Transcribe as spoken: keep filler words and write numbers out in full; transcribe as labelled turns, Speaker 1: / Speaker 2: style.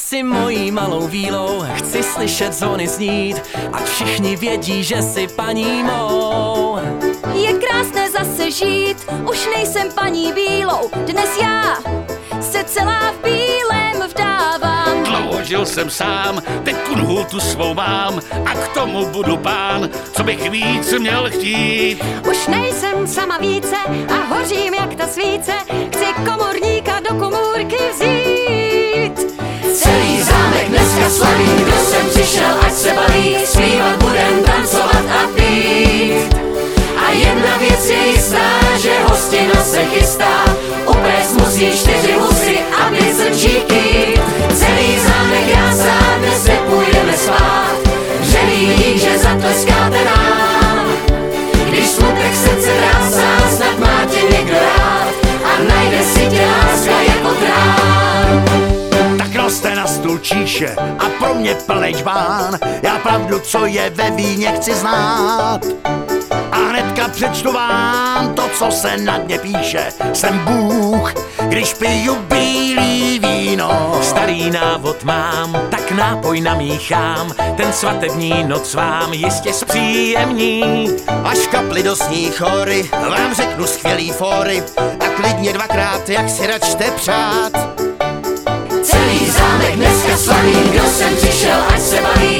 Speaker 1: si mojí malou vílou, chci slyšet zvony znít, ať všichni vědí, že jsi paní mou.
Speaker 2: Je krásné zase žít, už nejsem paní bílou, dnes já se celá v bílém vdávám.
Speaker 3: Dlouho žil jsem sám, teď kunhůtu svou mám a k tomu budu pán, co bych víc měl chtít.
Speaker 2: Už nejsem sama více a hořím jak ta svíce, chci komorníka do komůrky vzít.
Speaker 4: Celý zámek dneska slaví, kdo sem přišel, ať se baví, zpívat budem, tancovat a pít. A jedna věc je jistá, že hostina se chystá, upéct musí čtyři husy a pět srčíky. Celý zámek jásá, dnes nepůjdeme spát, vřelý dík, že zatleskáte nám. Když smutek srdce drásá, snad má tě někdo rád a najde si tě láska jako trám.
Speaker 5: Tak noste na stůl číše a pro mě plnej žbán, já pravdu, co je ve víně, chci znát. A hnedka přečtu vám to, co se na dně píše. Jsem Bůh, když piju bílý víno.
Speaker 1: Starý návod mám, tak nápoj namíchám, ten svatební noc vám jistě zpříjemní.
Speaker 5: Až v kapli dosní chory vám řeknu skvělý fóry a klidně dvakrát, jak si račte přát.
Speaker 4: Celý zámek dneska slaví, kdo sem přišel, ať se baví,